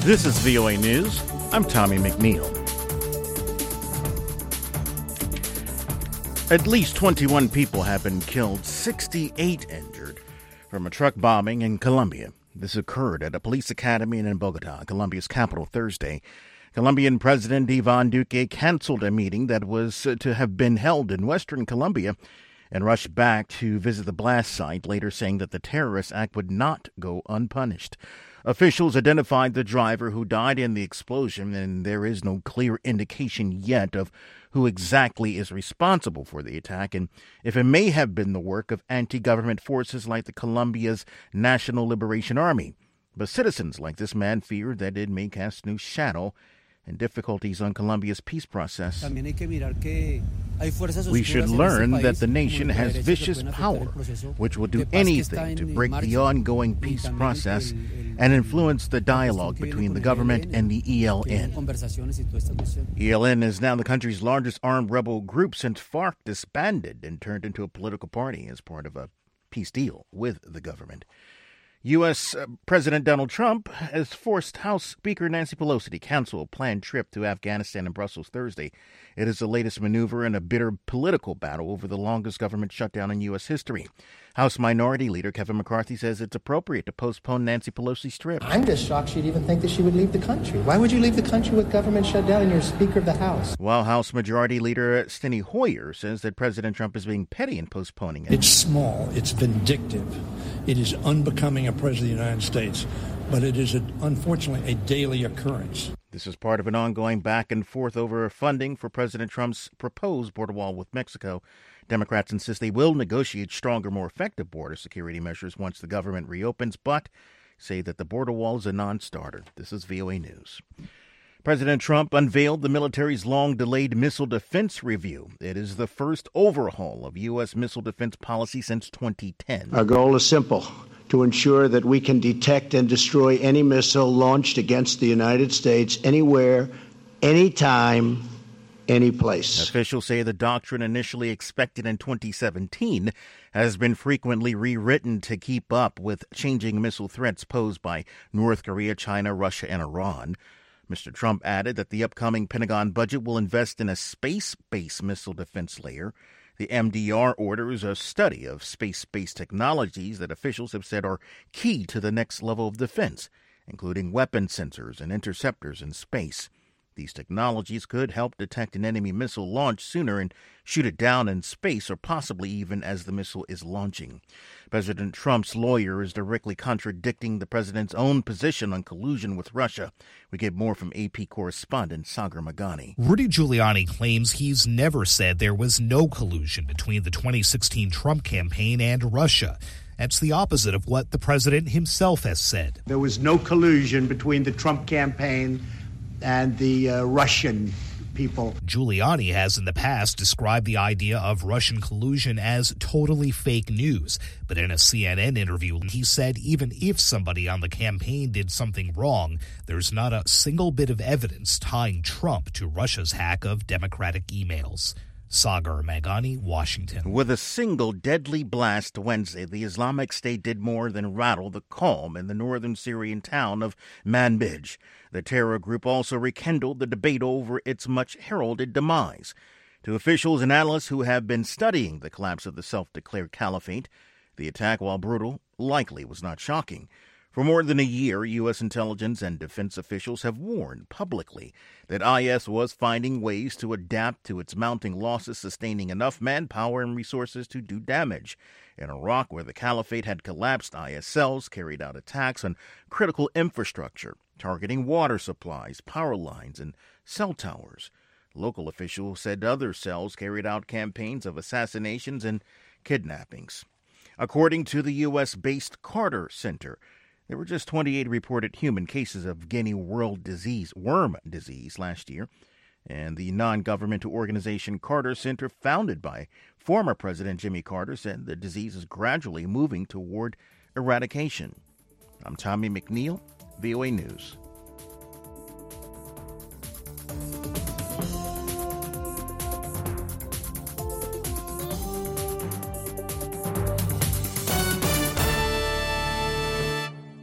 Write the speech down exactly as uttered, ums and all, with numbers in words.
This is V O A News. I'm Tommy McNeil. At least twenty-one people have been killed, sixty-eight injured from a truck bombing in Colombia. This occurred at a police academy in Bogota, Colombia's capital, Thursday. Colombian President Ivan Duque canceled a meeting that was to have been held in western Colombia and rushed back to visit the blast site, later saying that the terrorist act would not go unpunished. Officials identified the driver who died in the explosion, and there is no clear indication yet of who exactly is responsible for the attack and if it may have been the work of anti-government forces like the Colombia's National Liberation Army. But citizens like this man fear that it may cast new shadow and difficulties on Colombia's peace process. We should learn that the nation has vicious power, which will do anything to break the ongoing peace process and influence the dialogue between the government and the E L N. E L N is now the country's largest armed rebel group since FARC disbanded and turned into a political party as part of a peace deal with the government. U S. President Donald Trump has forced House Speaker Nancy Pelosi to cancel a planned trip to Afghanistan and Brussels Thursday. It is the latest maneuver in a bitter political battle over the longest government shutdown in U S history. House Minority Leader Kevin McCarthy says it's appropriate to postpone Nancy Pelosi's trip. I'm just shocked she'd even think that she would leave the country. Why would you leave the country with government shut down and you're Speaker of the House? While House Majority Leader Steny Hoyer says that President Trump is being petty in postponing it. It's small. It's vindictive. It is unbecoming a president of the United States, but it is, a, unfortunately, a daily occurrence. This is part of an ongoing back and forth over funding for President Trump's proposed border wall with Mexico. Democrats insist they will negotiate stronger, more effective border security measures once the government reopens, but say that the border wall is a non-starter. This is V O A News. President Trump unveiled the military's long-delayed missile defense review. It is the first overhaul of U S missile defense policy since twenty ten. Our goal is simple: to ensure that we can detect and destroy any missile launched against the United States anywhere, anytime, any place. Officials say the doctrine initially expected in twenty seventeen has been frequently rewritten to keep up with changing missile threats posed by North Korea, China, Russia, and Iran. Mister Trump added that the upcoming Pentagon budget will invest in a space-based missile defense layer. The M D R orders a study of space-based technologies that officials have said are key to the next level of defense, including weapon sensors and interceptors in space. These technologies could help detect an enemy missile launch sooner and shoot it down in space, or possibly even as the missile is launching. President Trump's lawyer is directly contradicting the president's own position on collusion with Russia. We get more from A P correspondent Sagar Meghani. Rudy Giuliani claims he's never said there was no collusion between the twenty sixteen Trump campaign and Russia. That's the opposite of what the president himself has said. There was no collusion between the Trump campaign and the uh, Russian people. Giuliani has in the past described the idea of Russian collusion as totally fake news. But in a C N N interview, he said even if somebody on the campaign did something wrong, there's not a single bit of evidence tying Trump to Russia's hack of Democratic emails. Sagar Meghani, Washington. With a single deadly blast Wednesday, the Islamic State did more than rattle the calm in the northern Syrian town of Manbij. The terror group also rekindled the debate over its much-heralded demise. To officials and analysts who have been studying the collapse of the self-declared caliphate, the attack, while brutal, likely was not shocking. For more than a year, U S intelligence and defense officials have warned publicly that I S was finding ways to adapt to its mounting losses, sustaining enough manpower and resources to do damage. In Iraq, where the caliphate had collapsed, I S cells carried out attacks on critical infrastructure, targeting water supplies, power lines, and cell towers. Local officials said other cells carried out campaigns of assassinations and kidnappings. According to the U S-based Carter Center, there were just twenty-eight reported human cases of Guinea world disease, worm disease last year. And the non-governmental organization Carter Center, founded by former President Jimmy Carter, said the disease is gradually moving toward eradication. I'm Tommy McNeil, V O A News.